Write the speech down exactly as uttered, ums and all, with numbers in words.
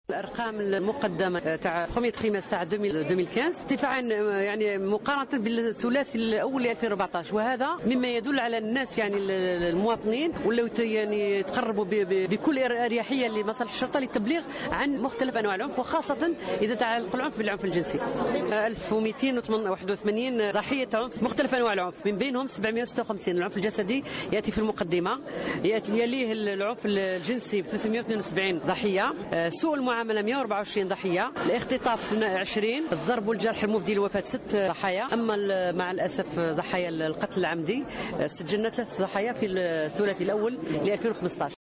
الارقام المقدمه تاع خميس خماس تاع ألفين وخمسطاش ارتفاعا يعني مقارنه بالثلاثي الاول ل ألفين وأربعطاش، وهذا مما يدل على الناس يعني المواطنين ولاو يعني تقربوا بكل اريحيه لمصالح الشرطه للتبليغ عن مختلف انواع العنف، وخاصه اذا تعلق العنف بالعنف الجنسي. ألف ومئتين وواحد وثمانين ضحيه عنف، مختلف انواع العنف، من بينهم سبعمئة وستة وخمسين العنف الجسدي ياتي في المقدمه، ياتي يليه العنف الجنسي ثلاثمئة واثنين وسبعين ضحيه، سوء المعامله مئة وأربعة وعشرين ضحيه، الاختطاف عشرين، الضرب والجرح المفضي للوفاه ست ضحايا. اما مع الاسف ضحايا القتل العمدي سجلنا ثلاث ضحايا في الثلاثي الاول ل ألفين وخمسطاش.